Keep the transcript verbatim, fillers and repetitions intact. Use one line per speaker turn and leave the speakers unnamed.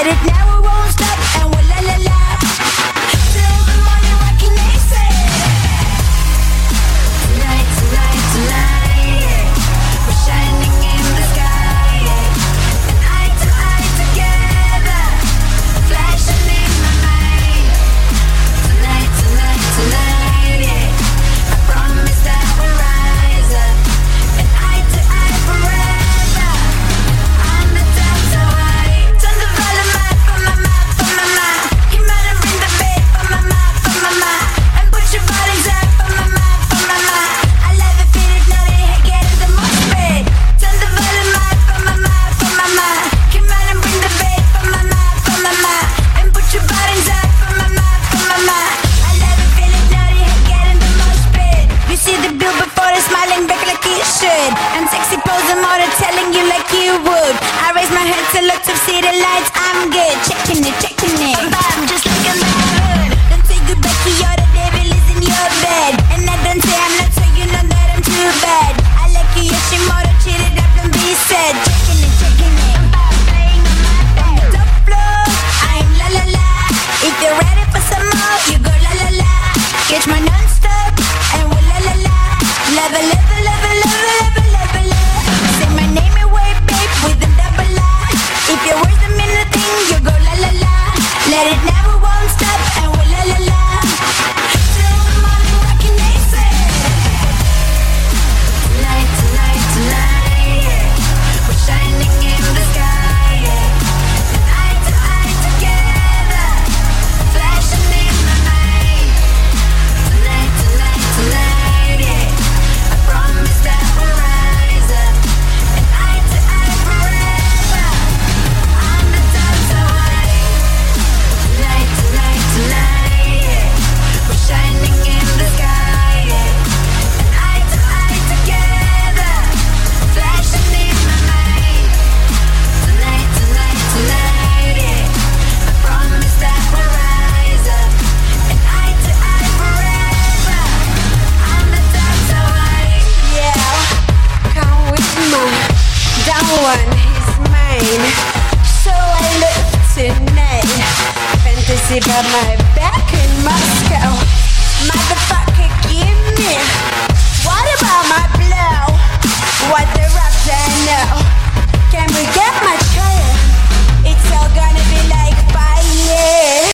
Let it now, it won't stop, and we'll la la la. Till the morning, what can they say? Tonight, tonight, tonight, yeah. We're shining in the sky, yeah. And eye to eye together, flashing in my mind. Tonight, tonight, tonight, yeah. I promise that we'll rise up, and eye to eye forever. On the top so high, turn the volume up for my mind, for my mind. Come out and ring the bell for my mind, for my mind. And put your bodies up for my mind, for my mind. I love it, feel it, know they get it the most bad. Turn the volume up for my mind, for my mind. Come out and ring the bell for my mind, for my mind. And put your bodies up for my mind, for my mind. I love it, feel it, know they get it the most bad. You see the bill before they smiling back like you should. And sexy pose and more than telling you like you would. I raise my head to look to see the lights. I'm good, checking it, checking it. I'm just like a hood. Don't say goodbye to you, the devil is in your bed. And I don't say I'm not, so you know that I'm too bad. I like you, Yoshimoto, cheated up and be said. Checking it, checking it. I'm playing on my bed. Top floor, I'm la la la. If you're ready for some more, you go la la la. Catch my non-stop, and we'll la la la. Level, level, level, level, level, level, level. Say my name and wait, babe, with a double lie. If your words don't mean nothing, you go la la la. Let it never won't stop, and we'll la la la. Till the morning, what can they say? Tonight, tonight, tonight, yeah. We're shining in the sky, yeah. And eye to eye together, flashing in my mind. Tonight, tonight, tonight, yeah. I promise that we'll rise up, and eye to eye forever. On the top so high. Tonight, tonight, tonight, yeah. We're shining in the sky, yeah. And eye to eye together, flashing in my mind. Tonight, tonight, tonight, yeah. I promise that we'll rise up, and eye to eye forever. On the top so high. Yeah, come with me. That one is mine. So I look tonight. Fantasy about my back in Moscow. Motherfucker, give me. What about my blow? What the rap I know? Can we get my color? It's all gonna be like